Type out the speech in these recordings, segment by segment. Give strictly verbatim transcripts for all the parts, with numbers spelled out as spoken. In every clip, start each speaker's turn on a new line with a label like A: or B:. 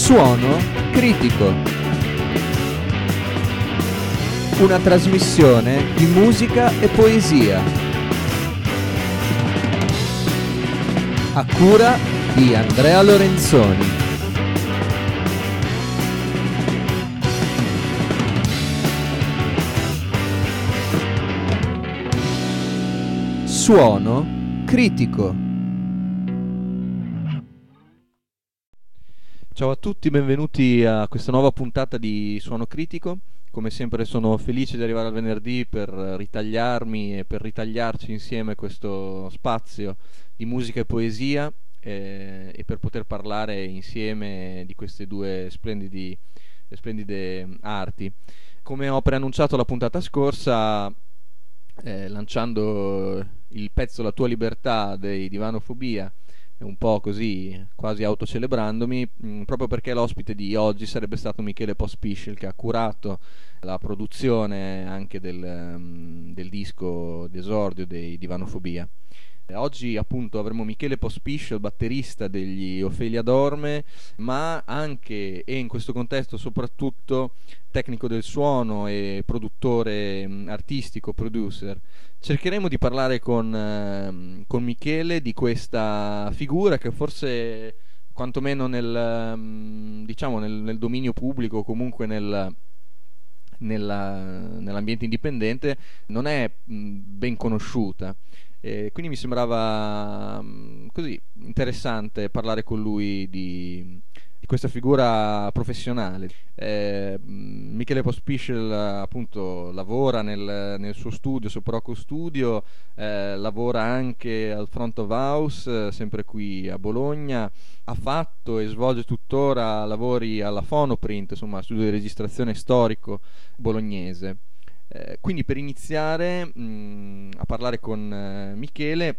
A: Suono critico. Una trasmissione di musica e poesia. A cura di Andrea Lorenzoni. Suono critico. Ciao a tutti, benvenuti a questa nuova puntata di Suono Critico. Come sempre sono felice di arrivare al venerdì per ritagliarmi e per ritagliarci insieme questo spazio di musica e poesia eh, e per poter parlare insieme di queste due splendidi, splendide arti. Come ho preannunciato la puntata scorsa, eh, lanciando il pezzo La tua libertà dei Divanofobia, un po' così, quasi autocelebrandomi, mh, proprio perché l'ospite di oggi sarebbe stato Michele Pospisil, che ha curato la produzione anche del, um, del disco d'esordio dei Divanofobia. Eh, oggi appunto avremo Michele Pospisil, batterista degli Ofelia Dorme, ma anche, e in questo contesto soprattutto, tecnico del suono e produttore mh, artistico, producer. Cercheremo di parlare con, eh, con Michele di questa figura che forse, quantomeno nel, um, diciamo nel, nel dominio pubblico, comunque nel, nella, nell'ambiente indipendente, non è mh, ben conosciuta. E quindi mi sembrava mh, così interessante parlare con lui di, di questa figura professionale. Eh, Michele Pospisil appunto lavora nel, nel suo studio, Soprocco Studio, eh, lavora anche al Front of House, eh, sempre qui a Bologna. Ha fatto e svolge tuttora lavori alla Phonoprint, insomma studio di registrazione storico bolognese. Eh, quindi per iniziare mh, a parlare con eh, Michele,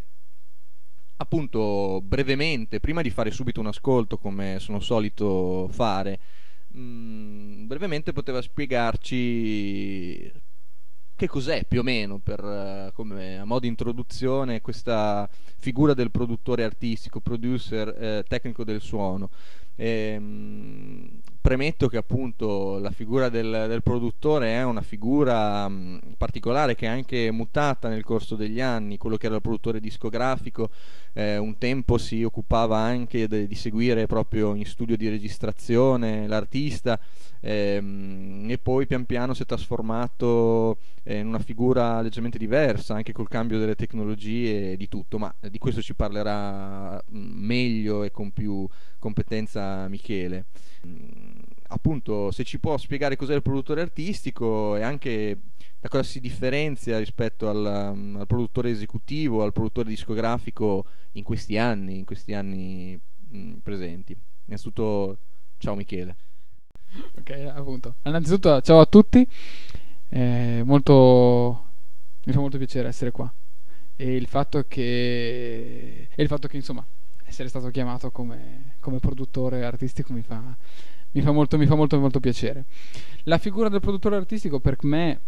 A: appunto brevemente, prima di fare subito un ascolto come sono solito fare, mh, brevemente poteva spiegarci che cos'è più o meno, per, uh, come a modo di introduzione, questa figura del produttore artistico, producer, eh, tecnico del suono. E, mh, premetto che appunto la figura del, del produttore è una figura mh, particolare, che è anche mutata nel corso degli anni. Quello che era il produttore discografico eh, un tempo si occupava anche de, di seguire proprio in studio di registrazione l'artista, ehm, e poi pian piano si è trasformato eh, in una figura leggermente diversa, anche col cambio delle tecnologie e di tutto, ma di questo ci parlerà mh, meglio e con più competenza Michele. Mm, appunto, se ci può spiegare cos'è il produttore artistico e anche da cosa si differenzia rispetto al, um, al produttore esecutivo, al produttore discografico in questi anni, in questi anni mh, presenti. Innanzitutto, ciao Michele.
B: Ok, appunto. Innanzitutto, ciao a tutti. Eh, molto, mi fa molto piacere essere qua. E il fatto che, e il fatto che insomma, essere stato chiamato come, come produttore artistico mi fa, mi fa molto, mi fa molto, molto piacere. La figura del produttore artistico per me,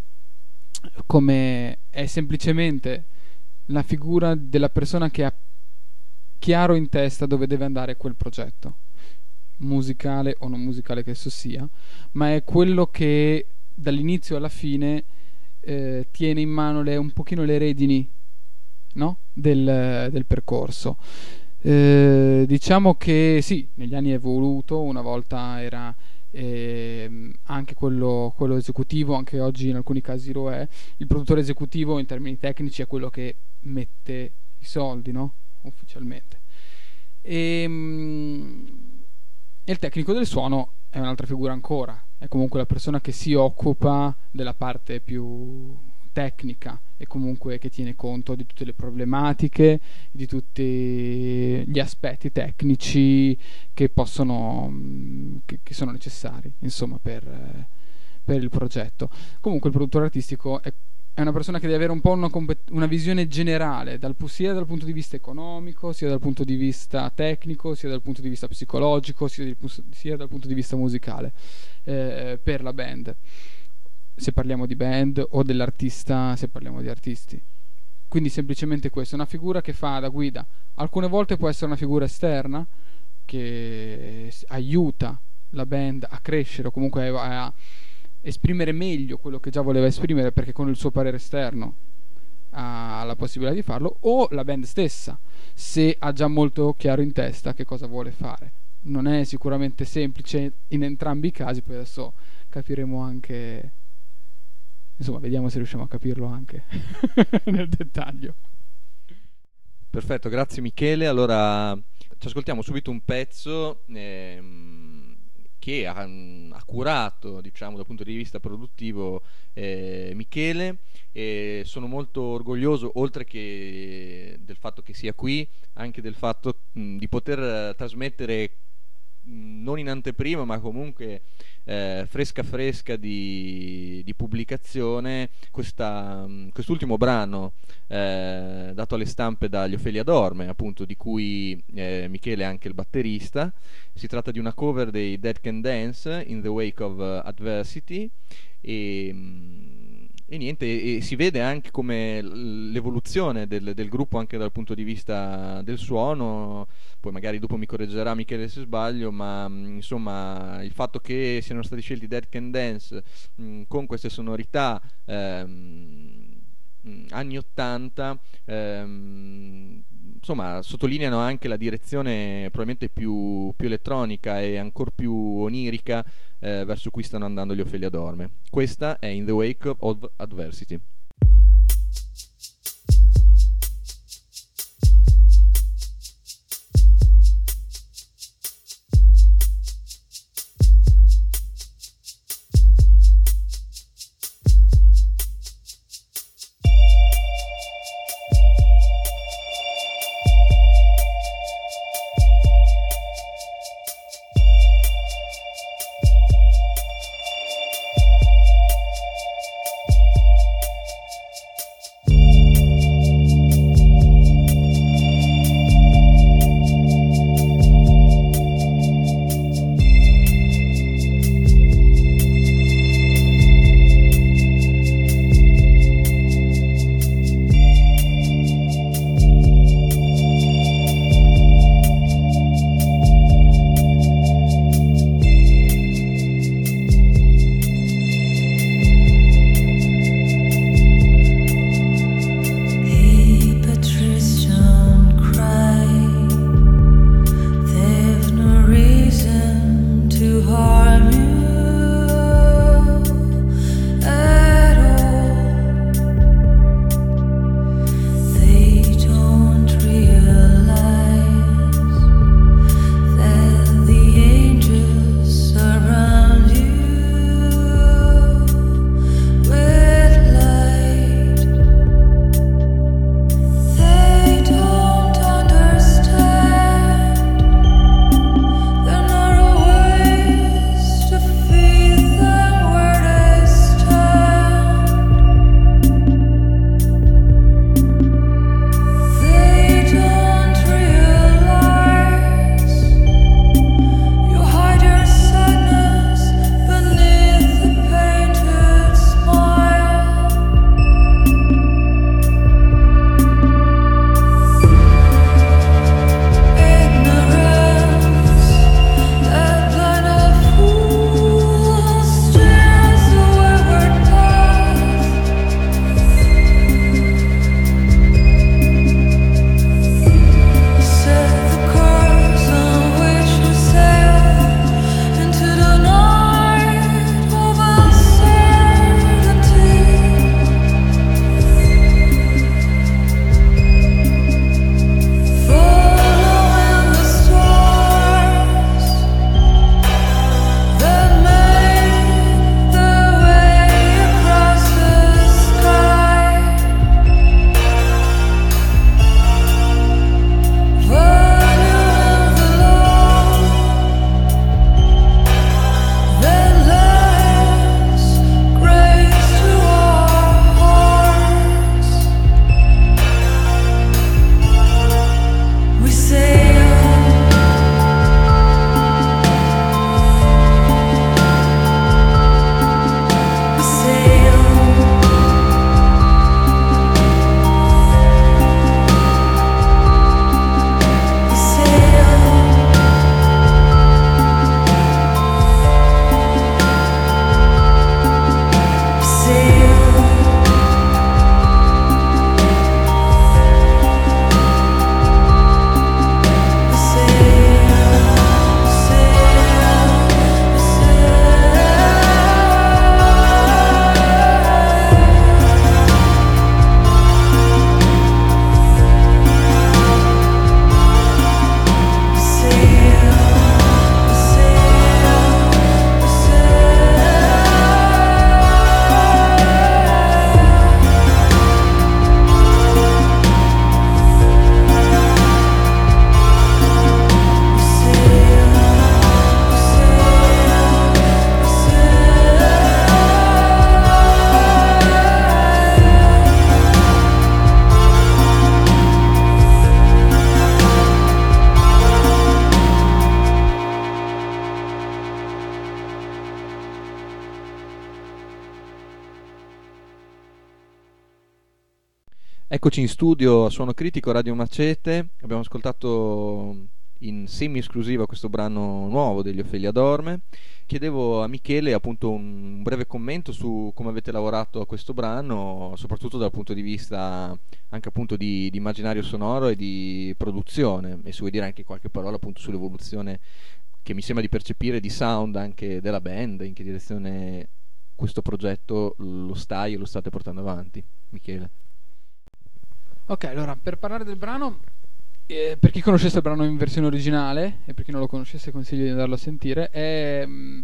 B: come è semplicemente la figura della persona che ha chiaro in testa dove deve andare quel progetto, musicale o non musicale che esso sia, ma è quello che dall'inizio alla fine eh, tiene in mano le, un pochino le redini, no? del, del percorso. Eh, diciamo che sì, negli anni è evoluto, una volta era eh, anche quello, quello esecutivo, anche oggi in alcuni casi lo è. Il produttore esecutivo in termini tecnici è quello che mette i soldi, no? Ufficialmente. E, mh, e il tecnico del suono è un'altra figura ancora, è comunque la persona che si occupa della parte più tecnica e comunque che tiene conto di tutte le problematiche, di tutti gli aspetti tecnici che possono che, che sono necessari insomma per, per il progetto. Comunque il produttore artistico è, è una persona che deve avere un po' una, compet- una visione generale dal, sia dal punto di vista economico, sia dal punto di vista tecnico, sia dal punto di vista psicologico, sia, di, sia dal punto di vista musicale eh, per la band, se parliamo di band, o dell'artista se parliamo di artisti. Quindi semplicemente questo, è una figura che fa da guida. Alcune volte può essere una figura esterna, che s- aiuta la band a crescere o comunque a esprimere meglio quello che già voleva esprimere perché con il suo parere esterno ha la possibilità di farlo, o la band stessa, se ha già molto chiaro in testa che cosa vuole fare. Non è sicuramente semplice in entrambi i casi, poi adesso capiremo anche, insomma, vediamo se riusciamo a capirlo anche nel dettaglio.
A: Perfetto, grazie Michele. Allora ci ascoltiamo subito un pezzo ehm, che ha, ha curato, diciamo, dal punto di vista produttivo eh, Michele, e sono molto orgoglioso, oltre che del fatto che sia qui, anche del fatto mh, di poter eh, trasmettere mh, non in anteprima, ma comunque eh, fresca fresca di, di pubblicazione questa, mh, quest'ultimo brano eh, dato alle stampe dagli Ofelia Dorme, appunto, di cui eh, Michele è anche il batterista. Si tratta di una cover dei Dead Can Dance, In the Wake of uh, Adversity, e, mh, e niente, e, e si vede anche come l- l'evoluzione del, del gruppo anche dal punto di vista del suono. Poi magari dopo mi correggerà Michele se sbaglio, ma mh, insomma il fatto che siano stati scelti Dead Can Dance mh, con queste sonorità ehm, mh, anni ottanta, ehm, insomma sottolineano anche la direzione probabilmente più, più elettronica e ancora più onirica eh, verso cui stanno andando gli Ofelia Dorme. Questa è In the Wake of Adversity. Eccoci in studio a Suono Critico Radio Macete. Abbiamo ascoltato in semi-esclusiva questo brano nuovo degli Ophelia Dorme. Chiedevo a Michele appunto un breve commento su come avete lavorato a questo brano, soprattutto dal punto di vista anche appunto di, di immaginario sonoro e di produzione, e se vuoi dire anche qualche parola appunto sull'evoluzione che mi sembra di percepire di sound anche della band, in che direzione questo progetto lo stai e lo state portando avanti, Michele.
B: Ok, allora, per parlare del brano, eh, per chi conoscesse il brano in versione originale, e per chi non lo conoscesse consiglio di andarlo a sentire, è, mm,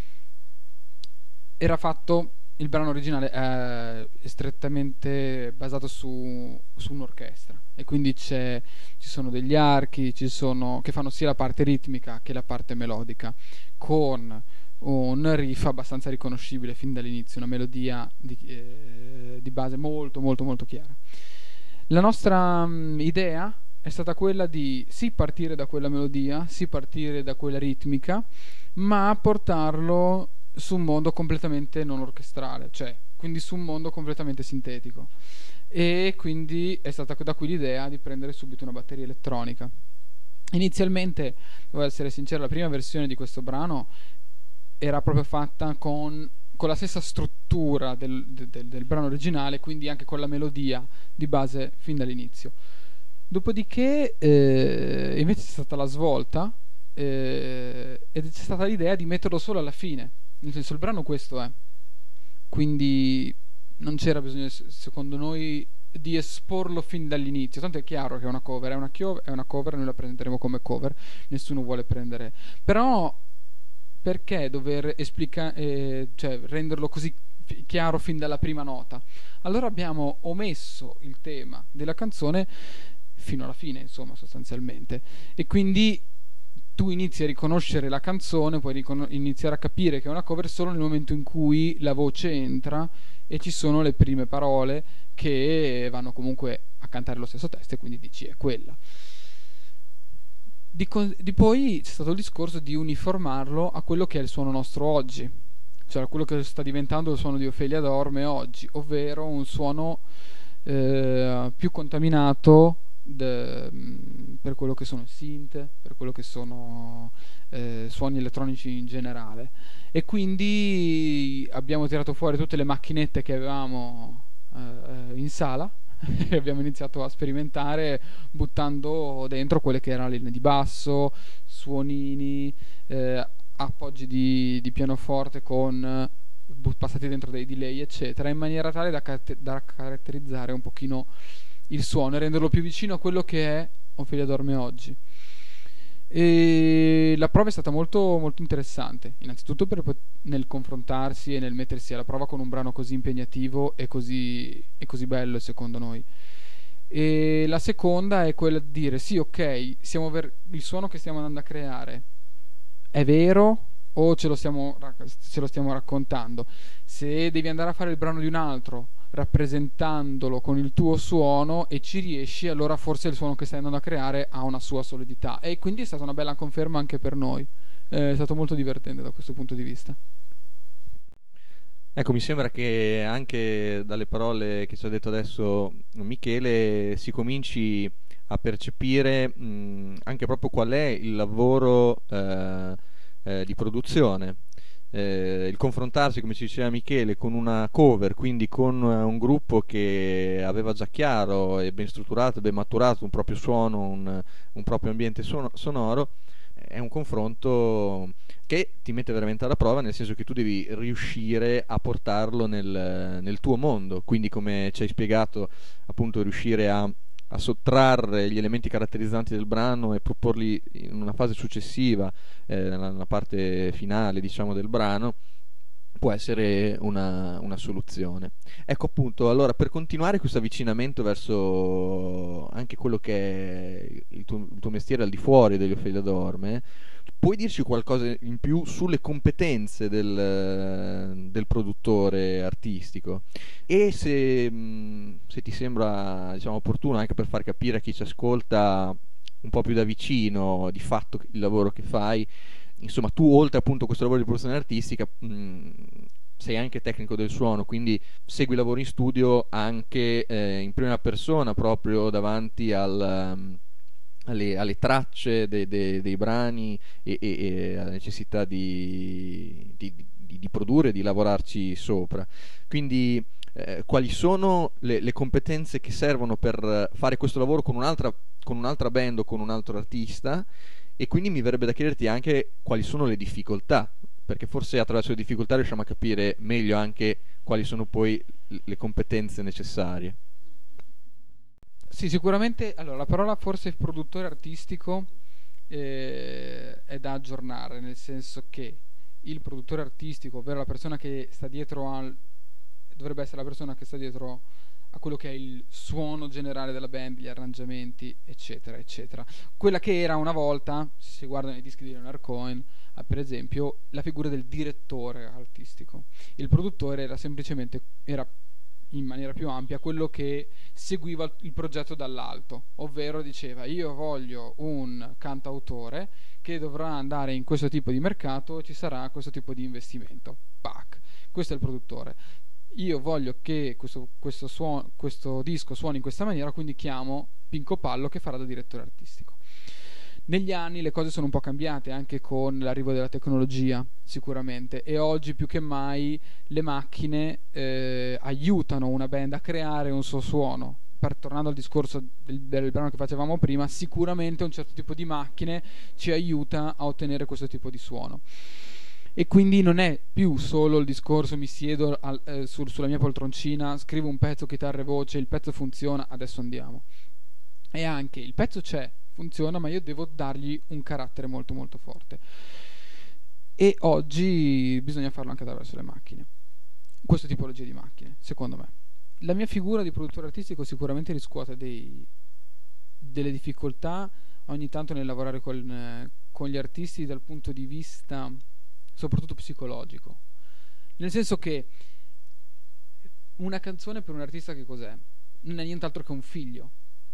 B: era fatto, il brano originale è strettamente basato su, su un'orchestra, e quindi c'è, ci sono degli archi, ci sono, che fanno sia la parte ritmica che la parte melodica, con un riff abbastanza riconoscibile fin dall'inizio, una melodia di, eh, di base molto molto molto chiara. La nostra mm, idea è stata quella di sì partire da quella melodia, sì partire da quella ritmica, ma portarlo su un mondo completamente non orchestrale, cioè quindi su un mondo completamente sintetico. E quindi è stata da qui l'idea di prendere subito una batteria elettronica. Inizialmente, devo essere sincero, la prima versione di questo brano era proprio fatta con, con la stessa struttura del, del, del brano originale, quindi anche con la melodia di base fin dall'inizio. Dopodiché eh, invece c'è stata la svolta eh, ed c'è stata l'idea di metterlo solo alla fine, nel senso il brano questo è, quindi non c'era bisogno secondo noi di esporlo fin dall'inizio, tanto è chiaro che è una cover, è una, chio- è una cover, noi la prenderemo come cover, nessuno vuole prendere, però perché dover esplicare, eh, cioè renderlo così fi- chiaro fin dalla prima nota? Allora abbiamo omesso il tema della canzone fino alla fine, insomma, sostanzialmente. E quindi tu inizi a riconoscere la canzone, puoi ricono- iniziare a capire che è una cover solo nel momento in cui la voce entra e ci sono le prime parole che vanno comunque a cantare lo stesso testo e quindi dici è quella. Di, con- di poi c'è stato il discorso di uniformarlo a quello che è il suono nostro oggi, cioè a quello che sta diventando il suono di Ophelia Dorme oggi, ovvero un suono eh, più contaminato de- mh, per quello che sono i synth, per quello che sono eh, suoni elettronici in generale. E quindi abbiamo tirato fuori tutte le macchinette che avevamo eh, in sala e abbiamo iniziato a sperimentare buttando dentro quelle che erano linee di basso, suonini, eh, appoggi di, di pianoforte con eh, bu- passati dentro dei delay eccetera, in maniera tale da, caratter- da caratterizzare un pochino il suono e renderlo più vicino a quello che è Ophelia Dorme oggi. E la prova è stata molto, molto interessante, innanzitutto per, pot- nel confrontarsi e nel mettersi alla prova con un brano così impegnativo e così, e così bello secondo noi. E la seconda è quella di dire sì, ok, siamo ver- il suono che stiamo andando a creare è vero o ce lo stiamo, rac- ce lo stiamo raccontando. Se devi andare a fare il brano di un altro rappresentandolo con il tuo suono e ci riesci, allora forse il suono che stai andando a creare ha una sua solidità. E quindi è stata una bella conferma anche per noi. Eh, È stato molto divertente da questo punto di vista.
A: Ecco, mi sembra che anche dalle parole che ci ha detto adesso Michele si cominci a percepire mh, anche proprio qual è il lavoro eh, eh, di produzione. Eh, il confrontarsi, come ci diceva Michele, con una cover, quindi con eh, un gruppo che aveva già chiaro e ben strutturato, ben maturato un proprio suono, un, un proprio ambiente suono- sonoro, è un confronto che ti mette veramente alla prova, nel senso che tu devi riuscire a portarlo nel, nel tuo mondo, quindi come ci hai spiegato, appunto riuscire a, a sottrarre gli elementi caratterizzanti del brano e proporli in una fase successiva, eh, nella, nella parte finale, diciamo, del brano, può essere una, una soluzione. Ecco appunto, allora per continuare questo avvicinamento verso anche quello che è il tuo, il tuo mestiere al di fuori degli Ophelia Dorme, puoi dirci qualcosa in più sulle competenze del, del produttore artistico e se, mh, se ti sembra diciamo, opportuno anche per far capire a chi ci ascolta un po' più da vicino di fatto il lavoro che fai, insomma tu oltre appunto a questo lavoro di produzione artistica mh, sei anche tecnico del suono, quindi segui i lavori in studio anche eh, in prima persona, proprio davanti al, um, alle, alle tracce de- de- dei brani e, e- e alla necessità di, di, di- di produrre, di lavorarci sopra. Quindi eh, quali sono le, le competenze che servono per fare questo lavoro con un'altra, con un'altra band o con un altro artista? E quindi mi verrebbe da chiederti anche quali sono le difficoltà, perché forse attraverso le difficoltà riusciamo a capire meglio anche quali sono poi le competenze necessarie.
B: Sì, sicuramente. Allora, la parola forse produttore artistico eh, è da aggiornare, nel senso che il produttore artistico, ovvero la persona che sta dietro al... dovrebbe essere la persona che sta dietro a quello che è il suono generale della band, gli arrangiamenti, eccetera, eccetera. Quella che era una volta, se si guardano i dischi di Leonard Cohen, ah, per esempio, la figura del direttore artistico. Il produttore era semplicemente, era in maniera più ampia, quello che seguiva il il progetto dall'alto, ovvero diceva: io voglio un cantautore che dovrà andare in questo tipo di mercato e ci sarà questo tipo di investimento. Pac. Questo è il produttore. Io voglio che questo, questo, suo- questo disco suoni in questa maniera, quindi chiamo Pinco Pallo che farà da direttore artistico. Negli anni le cose sono un po' cambiate anche con l'arrivo della tecnologia, sicuramente, e oggi più che mai le macchine eh, aiutano una band a creare un suo suono. Per, tornando al discorso del, del brano che facevamo prima, sicuramente un certo tipo di macchine ci aiuta a ottenere questo tipo di suono. E quindi non è più solo il discorso mi siedo al, eh, sul, sulla mia poltroncina, scrivo un pezzo, chitarra e voce, il pezzo funziona, adesso andiamo. E anche il pezzo c'è, funziona, ma io devo dargli un carattere molto molto forte. E oggi bisogna farlo anche attraverso le macchine. Questa tipologia di macchine, secondo me. La mia figura di produttore artistico sicuramente riscuote dei, delle difficoltà ogni tanto nel lavorare con, eh, con gli artisti dal punto di vista soprattutto psicologico. Nel senso che una canzone per un artista che cos'è? Non è nient'altro che un figlio.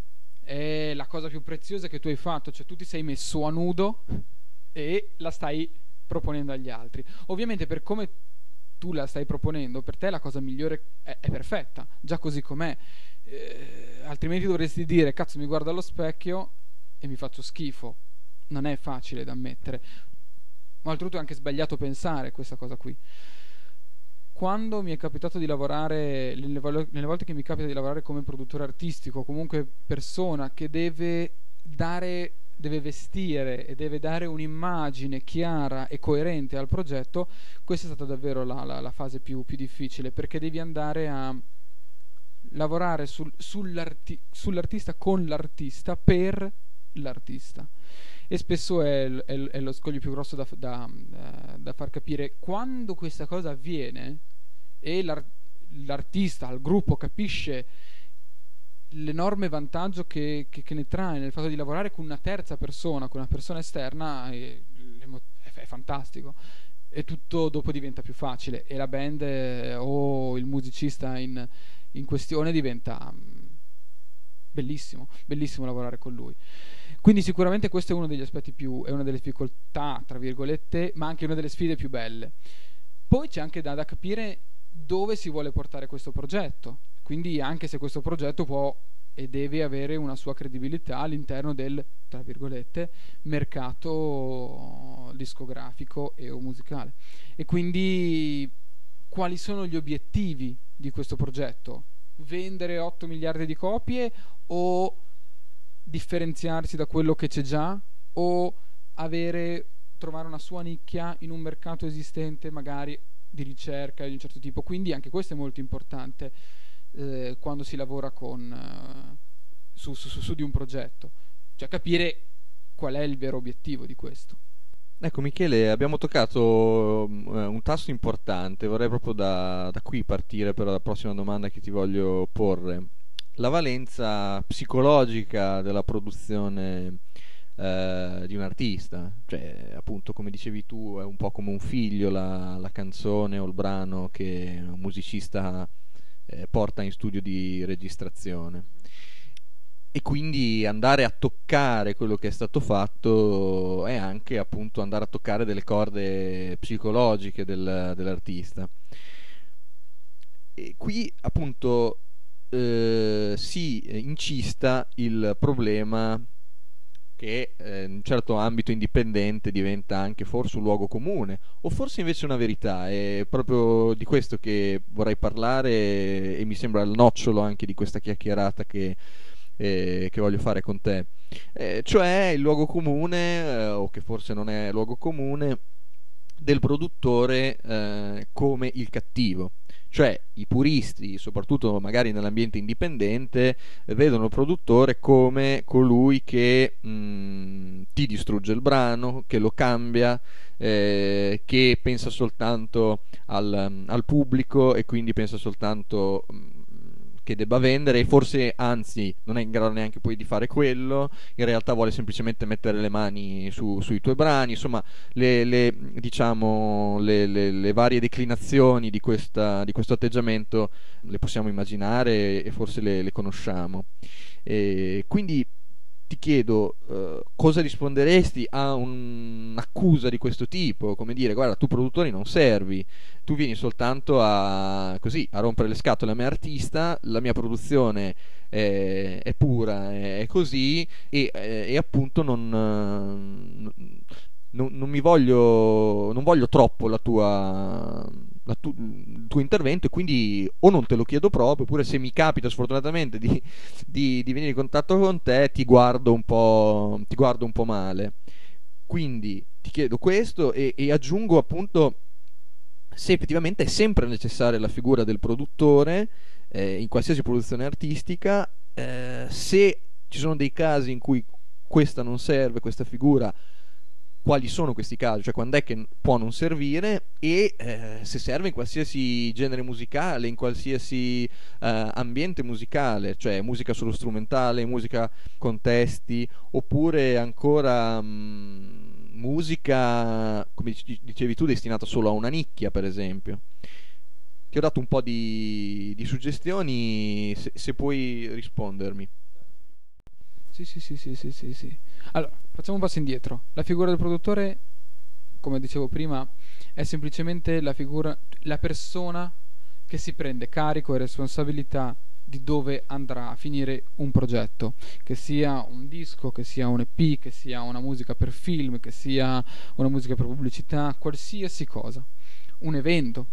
B: È la cosa più preziosa che tu hai fatto, cioè tu ti sei messo a nudo e la stai proponendo agli altri. Ovviamente per come tu la stai proponendo, per te la cosa migliore è, è perfetta, già così com'è. Eh, altrimenti dovresti dire, cazzo, mi guardo allo specchio e mi faccio schifo. Non è facile da ammettere, ma oltretutto è anche sbagliato pensare questa cosa qui. Quando mi è capitato di lavorare, nelle, valo- nelle volte che mi capita di lavorare come produttore artistico, comunque persona che deve dare, deve vestire e deve dare un'immagine chiara e coerente al progetto, questa è stata davvero la, la- la fase più, più difficile, perché devi andare a lavorare sul- sull'arti- sull'artista con l'artista per l'artista. E spesso è, l- è l- è lo scoglio più grosso da, f- da, eh, da far capire quando questa cosa avviene e l'ar- l'artista, il gruppo capisce l'enorme vantaggio che, che- che ne trae nel fatto di lavorare con una terza persona, con una persona esterna, e l'emo- è, è fantastico. E tutto dopo diventa più facile e la band eh, o il musicista in, in questione diventa mm, bellissimo, bellissimo lavorare con lui. Quindi sicuramente questo è uno degli aspetti più, è una delle difficoltà, tra virgolette, ma anche una delle sfide più belle. Poi c'è anche da, da capire dove si vuole portare questo progetto, quindi anche se questo progetto può e deve avere una sua credibilità all'interno del, tra virgolette, mercato discografico e o musicale. E quindi quali sono gli obiettivi di questo progetto? Vendere otto miliardi di copie o differenziarsi da quello che c'è già o avere trovare una sua nicchia in un mercato esistente magari di ricerca di un certo tipo. Quindi anche questo è molto importante eh, quando si lavora con, eh, su, su, su, su di un progetto, cioè capire qual è il vero obiettivo di questo.
A: Ecco Michele, abbiamo toccato mm, eh, un tasto importante, vorrei proprio da, da qui partire per la prossima domanda che ti voglio porre. La valenza psicologica della produzione eh, di un artista, cioè appunto come dicevi tu è un po' come un figlio la, la canzone o il brano che un musicista eh, porta in studio di registrazione. e quindi andare a toccare quello che è stato fatto è anche appunto andare a toccare delle corde psicologiche del- dell'artista. E qui appunto eh, si incista il problema che eh, in un certo ambito indipendente diventa anche forse un luogo comune, o forse invece una verità. È proprio di questo che vorrei parlare e mi sembra il nocciolo anche di questa chiacchierata che, eh, che voglio fare con te. Eh, cioè il luogo comune, eh, o che forse non è luogo comune, del produttore eh, come il cattivo. Cioè i puristi, soprattutto magari nell'ambiente indipendente, eh, vedono il produttore come colui che mh, ti distrugge il brano, che lo cambia, eh, che pensa soltanto al, al pubblico e quindi pensa soltanto mh, che debba vendere e forse anzi non è in grado neanche poi di fare quello, in realtà vuole semplicemente mettere le mani su- sui tuoi brani, insomma le, le, diciamo, le, le- le varie declinazioni di, questa- di questo atteggiamento le possiamo immaginare e forse le, le conosciamo. E quindi ti chiedo eh, cosa risponderesti a un'accusa di questo tipo, come dire, guarda, tu produttori non servi, tu vieni soltanto a, così, a rompere le scatole a me artista, la mia produzione è, è pura, è, è così e, eh, e appunto non, eh, non, non mi voglio, non voglio troppo la tua, la tu- il tuo intervento e quindi o non te lo chiedo proprio, oppure se mi capita sfortunatamente di, di- di venire in contatto con te ti guardo un po', ti guardo un po' male. Quindi ti chiedo questo e, e aggiungo appunto se effettivamente è sempre necessaria la figura del produttore eh, in qualsiasi produzione artistica, eh, se ci sono dei casi in cui questa non serve, questa figura, quali sono questi casi, cioè quando è che può non servire e eh, se serve in qualsiasi genere musicale, in qualsiasi eh, ambiente musicale, cioè musica solo strumentale, musica con testi, oppure ancora mh, musica, come dic- dicevi tu, destinata solo a una nicchia, per esempio. Ti ho dato un po' di, di suggestioni, se, se puoi rispondermi.
B: Sì, sì, sì, sì, sì, sì, sì. Allora, facciamo un passo indietro. La figura del produttore, come dicevo prima, è semplicemente la figura, la persona che si prende carico e responsabilità di dove andrà a finire un progetto, che sia un disco, che sia un E P, che sia una musica per film, che sia una musica per pubblicità, qualsiasi cosa, un evento.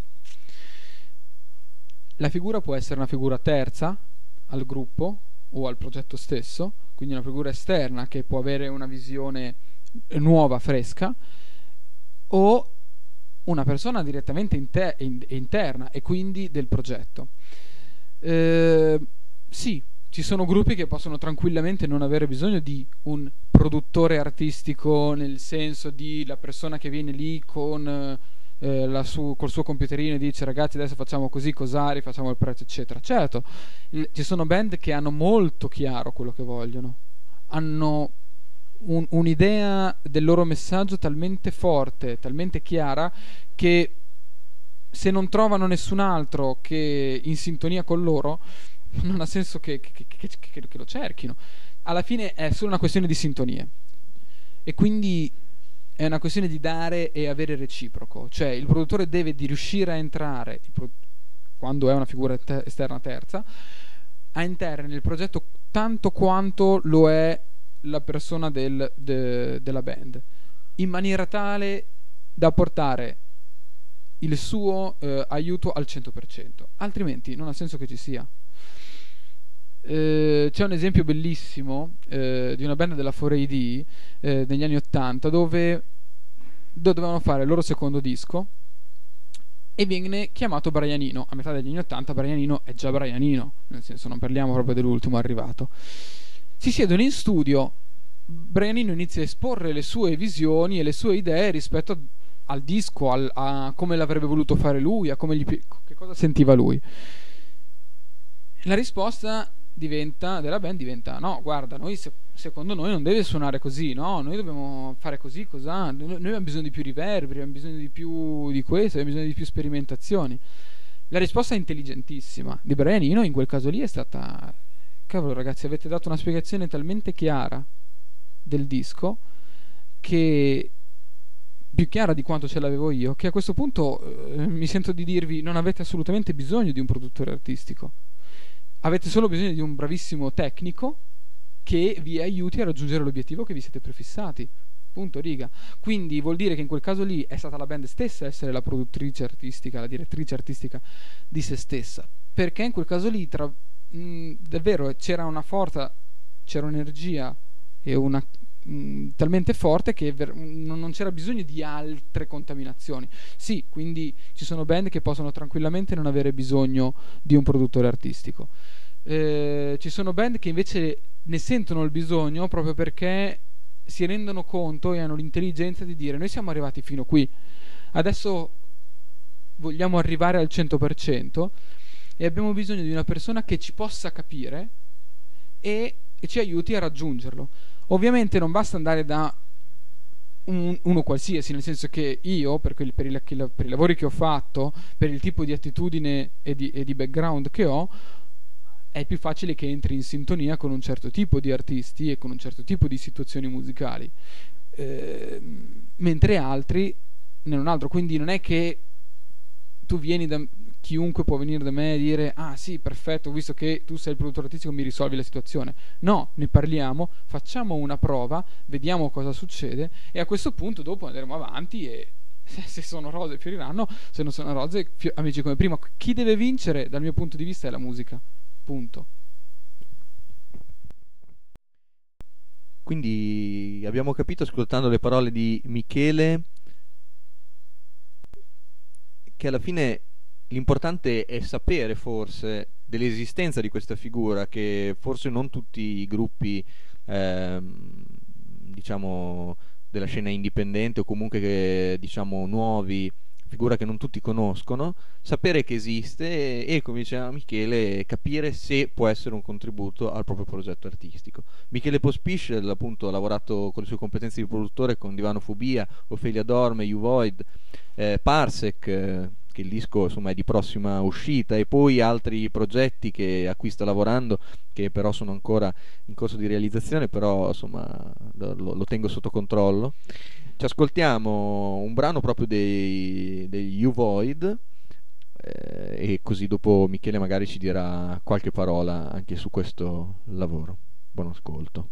B: La figura può essere una figura terza al gruppo o al progetto stesso, quindi una figura esterna che può avere una visione nuova, fresca, o una persona direttamente inter- in- interna e quindi del progetto. Eh, sì, ci sono gruppi che possono tranquillamente non avere bisogno di un produttore artistico nel senso di la persona che viene lì con eh, la su- col suo computerino e dice ragazzi adesso facciamo così, cos'ari, facciamo il prezzo eccetera. Certo, il- ci sono band che hanno molto chiaro quello che vogliono, hanno un- un'idea del loro messaggio talmente forte, talmente chiara che se non trovano nessun altro che in sintonia con loro non ha senso che, che- che- che- che- che lo cerchino. Alla fine è solo una questione di sintonie e quindi è una questione di dare e avere reciproco, cioè il produttore deve di riuscire a entrare il pro- quando è una figura te- esterna terza a entrare nel progetto tanto quanto lo è la persona del- de- della band, in maniera tale da portare il suo eh, aiuto al cento per cento, altrimenti non ha senso che ci sia. Eh, c'è un esempio bellissimo eh, di una band della quattro A D eh, degli anni ottanta dove dovevano fare il loro secondo disco e viene chiamato Brianino. A metà degli anni ottanta Brianino è già Brianino, nel senso non parliamo proprio dell'ultimo arrivato. Si siedono in studio, Brianino inizia a esporre le sue visioni e le sue idee rispetto a, al disco, al, a come l'avrebbe voluto fare lui, a come gli, che cosa sentiva lui. La risposta diventa della band diventa no, guarda, noi se, secondo noi non deve suonare così, no, noi dobbiamo fare così, cos'ha, noi, noi abbiamo bisogno di più riverberi, abbiamo bisogno di più di questo, abbiamo bisogno di più sperimentazioni. La risposta intelligentissima di Brianino in quel caso lì è stata cavolo ragazzi, avete dato una spiegazione talmente chiara del disco, che più chiara di quanto ce l'avevo io, che a questo punto eh, mi sento di dirvi: non avete assolutamente bisogno di un produttore artistico, avete solo bisogno di un bravissimo tecnico che vi aiuti a raggiungere l'obiettivo che vi siete prefissati. Punto, riga. Quindi vuol dire che in quel caso lì è stata la band stessa a essere la produttrice artistica, la direttrice artistica di se stessa, perché in quel caso lì tra, mh, davvero c'era una forza, c'era un'energia e una mh, talmente forte che ver- non, non c'era bisogno di altre contaminazioni. Sì, quindi ci sono band che possono tranquillamente non avere bisogno di un produttore artistico. Eh, ci sono band che invece ne sentono il bisogno proprio perché si rendono conto e hanno l'intelligenza di dire: noi siamo arrivati fino qui, adesso vogliamo arrivare al cento per cento e abbiamo bisogno di una persona che ci possa capire e, e ci aiuti a raggiungerlo. Ovviamente non basta andare da un, uno qualsiasi, nel senso che io, per, quelli, per, i, per i lavori che ho fatto, per il tipo di attitudine e di, e di background che ho, è più facile che entri in sintonia con un certo tipo di artisti e con un certo tipo di situazioni musicali, eh, mentre altri non altro. Quindi non è che tu vieni da chiunque può venire da me e dire: ah sì, perfetto, visto che tu sei il produttore artistico mi risolvi la situazione. No, ne parliamo, facciamo una prova, vediamo cosa succede e a questo punto dopo andremo avanti e se sono rose fioriranno, se non sono rose fi- amici come prima. Chi deve vincere dal mio punto di vista è la musica. Punto.
A: Quindi abbiamo capito, ascoltando le parole di Michele, che alla fine l'importante è sapere forse dell'esistenza di questa figura, che forse non tutti i gruppi ehm, diciamo della scena indipendente o comunque che, diciamo nuovi, figura che non tutti conoscono, sapere che esiste e, e come diceva Michele, capire se può essere un contributo al proprio progetto artistico. Michele Pospischel appunto ha lavorato con le sue competenze di produttore con Divanofobia, Ofelia Dorme, U-Void, eh, Parsec, eh, che il disco insomma è di prossima uscita, e poi altri progetti che, a cui sta lavorando, che però sono ancora in corso di realizzazione, però insomma lo, lo tengo sotto controllo. Ci ascoltiamo un brano proprio dei, degli U-Void, eh, e così dopo Michele magari ci dirà qualche parola anche su questo lavoro. Buon ascolto.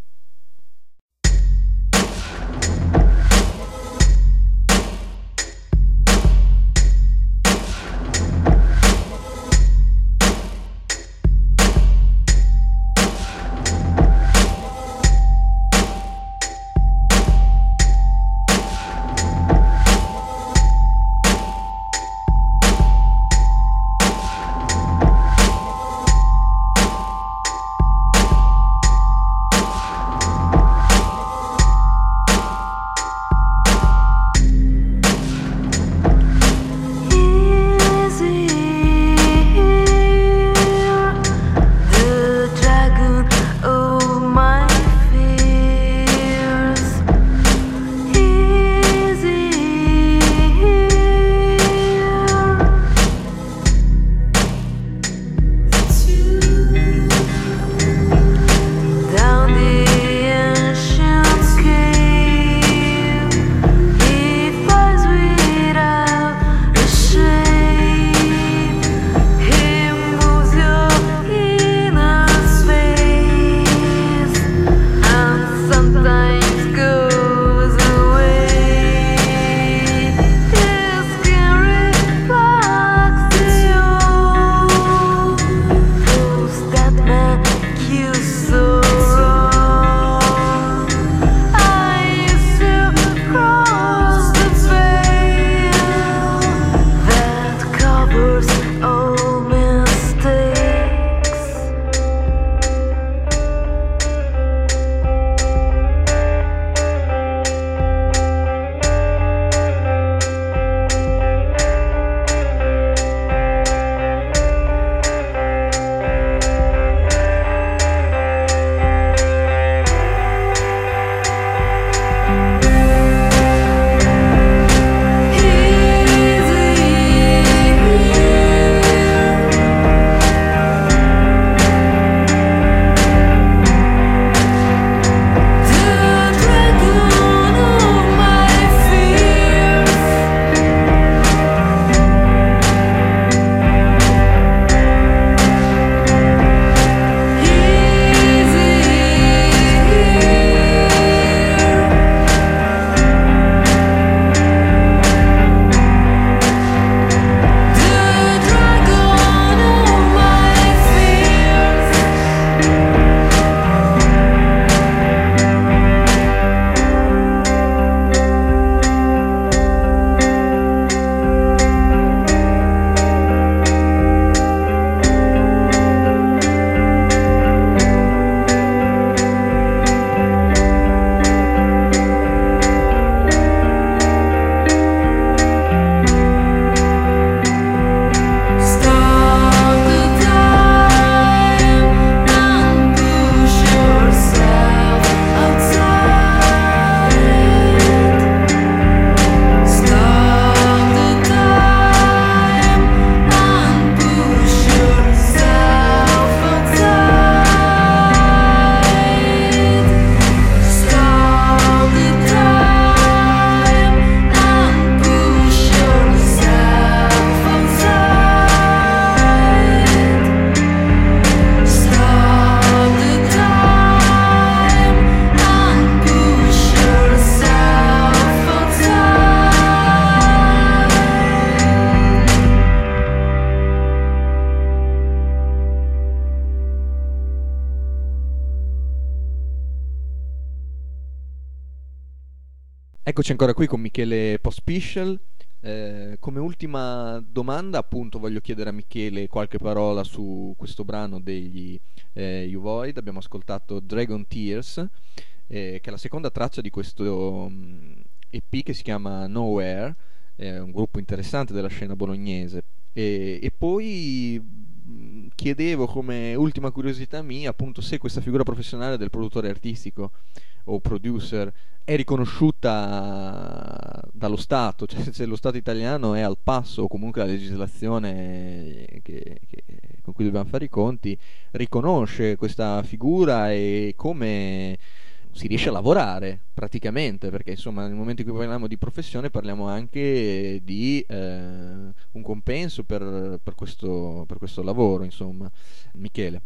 A: Eccoci ancora qui con Michele Pospischel. Eh, come ultima domanda, appunto, voglio chiedere a Michele qualche parola su questo brano degli eh, Uvoid. Abbiamo ascoltato Dragon Tears, eh, che è la seconda traccia di questo mm, E P che si chiama Nowhere, è un gruppo interessante della scena bolognese. E, e poi mm, chiedevo come ultima curiosità mia, appunto, se questa figura professionale del produttore artistico o producer è riconosciuta dallo Stato, cioè se lo Stato italiano è al passo o comunque la legislazione che- che- con cui dobbiamo fare i conti riconosce questa figura e come si riesce a lavorare praticamente, perché insomma nel momento in cui parliamo di professione parliamo anche di eh, un compenso per, per questo, per questo lavoro, insomma. Michele.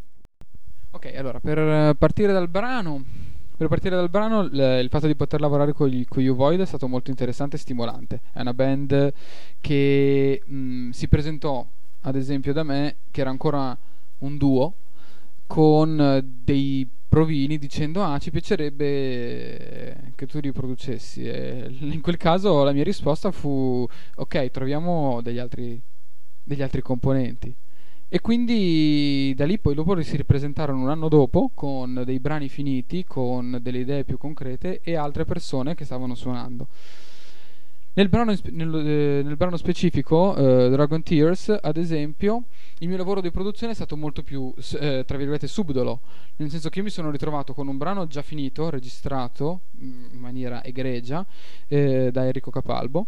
B: Ok, allora per eh, partire dal brano, per partire dal brano, il, il fatto di poter lavorare con gli, con gli Uvoid è stato molto interessante e stimolante. È una band che mh, si presentò, ad esempio, da me, che era ancora un duo, con eh, dei provini dicendo: ah, ci piacerebbe eh, che tu riproducessi. E in quel caso la mia risposta fu: ok, troviamo degli altri, degli altri componenti. E quindi da lì poi dopo si ripresentarono un anno dopo con dei brani finiti, con delle idee più concrete e altre persone che stavano suonando. Nel brano, in spe- nel, eh, nel brano specifico, eh, Dragon Tears, ad esempio, il mio lavoro di produzione è stato molto più, s- eh, tra virgolette, subdolo, nel senso che io mi sono ritrovato con un brano già finito, registrato mm, in maniera egregia eh, da Enrico Capalbo.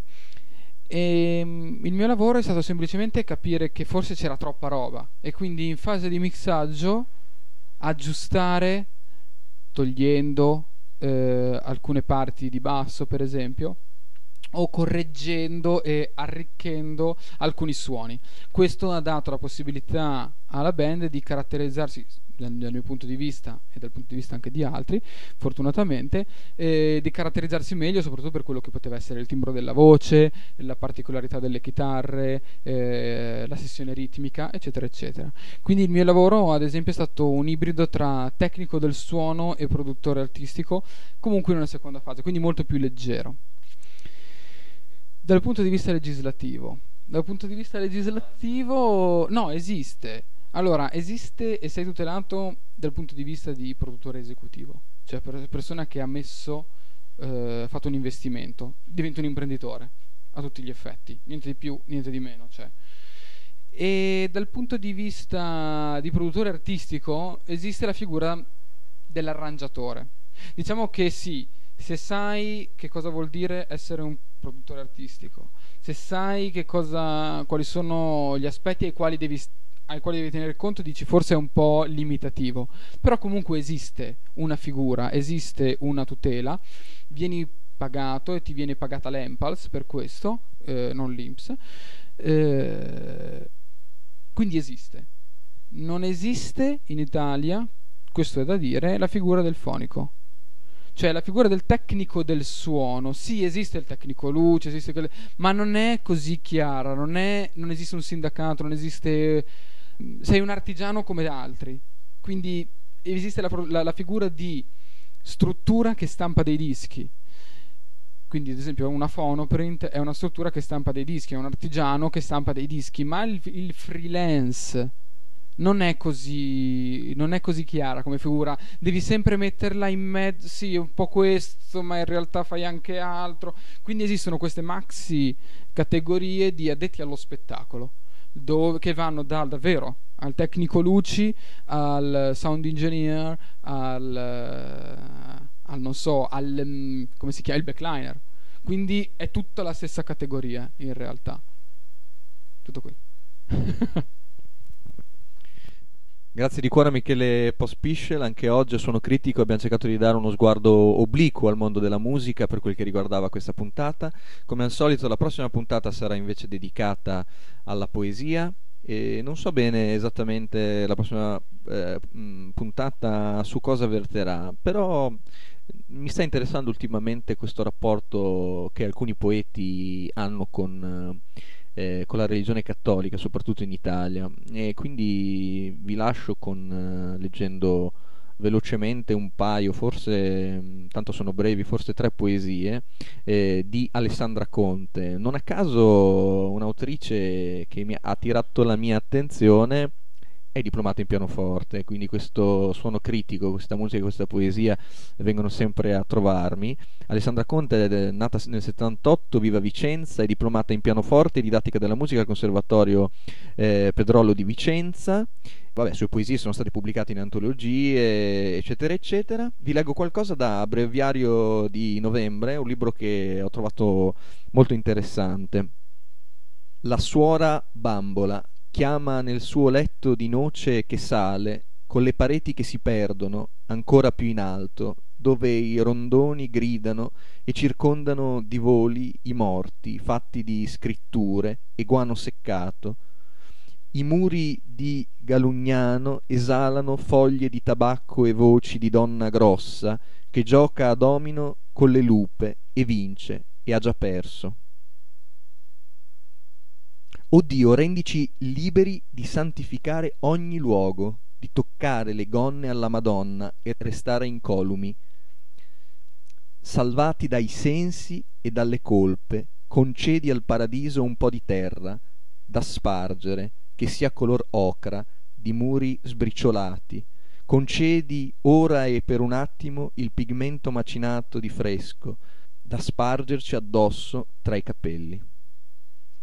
B: E mm, il mio lavoro è stato semplicemente capire che forse c'era troppa roba e quindi in fase di mixaggio aggiustare, togliendo eh, alcune parti di basso, per esempio, o correggendo e arricchendo alcuni suoni. Questo ha dato la possibilità alla band di caratterizzarsi, dal, dal mio punto di vista e dal punto di vista anche di altri, fortunatamente, eh, di caratterizzarsi meglio, soprattutto per quello che poteva essere il timbro della voce, la particolarità delle chitarre, eh, la sessione ritmica, eccetera, eccetera. Quindi il mio lavoro, ad esempio, è stato un ibrido tra tecnico del suono e produttore artistico, comunque in una seconda fase, quindi molto più leggero. Dal punto di vista legislativo, dal punto di vista legislativo, no, esiste. Allora, esiste e sei tutelato dal punto di vista di produttore esecutivo, cioè per persona che ha messo, eh, fatto un investimento, diventa un imprenditore a tutti gli effetti, niente di più, niente di meno, cioè. E dal punto di vista di produttore artistico esiste la figura dell'arrangiatore. Diciamo che sì, se sai che cosa vuol dire essere un produttore artistico, se sai che cosa, quali sono gli aspetti ai quali devi, ai quali devi tenere conto, dici forse è un po' limitativo, però comunque esiste una figura, esiste una tutela, vieni pagato e ti viene pagata l'Empals per questo, eh, non l'I N P S, eh, quindi esiste. Non esiste in Italia, questo è da dire, la figura del fonico, cioè la figura del tecnico del suono. Sì, esiste il tecnico luce, esiste quelle, ma non è così chiara, non, è, non esiste un sindacato, non esiste, sei un artigiano come altri, quindi esiste la, la, la figura di struttura che stampa dei dischi. Quindi ad esempio una Phonoprint è una struttura che stampa dei dischi, è un artigiano che stampa dei dischi, ma il, il freelance non è così non è così chiara come figura, devi sempre metterla in mezzo, sì, un po' questo, ma in realtà fai anche altro. Quindi esistono queste maxi categorie di addetti allo spettacolo, dove, che vanno dal davvero al tecnico luci, al sound engineer, al, eh, al non so, al mm, come si chiama, il backliner. Quindi è tutta la stessa categoria in realtà. Tutto qui.
A: Grazie di cuore a Michele Pospischel, anche oggi a Suono Critico abbiamo cercato di dare uno sguardo obliquo al mondo della musica per quel che riguardava questa puntata. Come al solito la prossima puntata sarà invece dedicata alla poesia e non so bene esattamente la prossima eh, mh, puntata su cosa verterà, però mi sta interessando ultimamente questo rapporto che alcuni poeti hanno con, eh, con la religione cattolica, soprattutto in Italia, e quindi vi lascio con, eh, leggendo velocemente un paio, forse, mh, tanto sono brevi, forse tre poesie eh, di Alessandra Conte. Non a caso un'autrice che mi ha attirato la mia attenzione è diplomata in pianoforte, quindi questo suono critico, questa musica, questa poesia vengono sempre a trovarmi. Alessandra Conte è nata nel settantotto, vive a Vicenza, è diplomata in pianoforte e didattica della musica al Conservatorio eh, Pedrollo di Vicenza. Vabbè, sue poesie sono state pubblicate in antologie, eccetera, eccetera. Vi leggo qualcosa da Breviario di novembre, un libro che ho trovato molto interessante. La suora bambola chiama nel suo letto di noce che sale, con le pareti che si perdono, ancora più in alto, dove i rondoni gridano e circondano di voli i morti, fatti di scritture e guano seccato. I muri di Galugnano esalano foglie di tabacco e voci di donna grossa che gioca a domino con le lupe e vince e ha già perso. O Dio, rendici liberi di santificare ogni luogo, di toccare le gonne alla Madonna e restare incolumi. Salvati dai sensi e dalle colpe, concedi al paradiso un po' di terra, da spargere, che sia color ocra, di muri sbriciolati. Concedi ora e per un attimo il pigmento macinato di fresco, da spargerci addosso tra i capelli.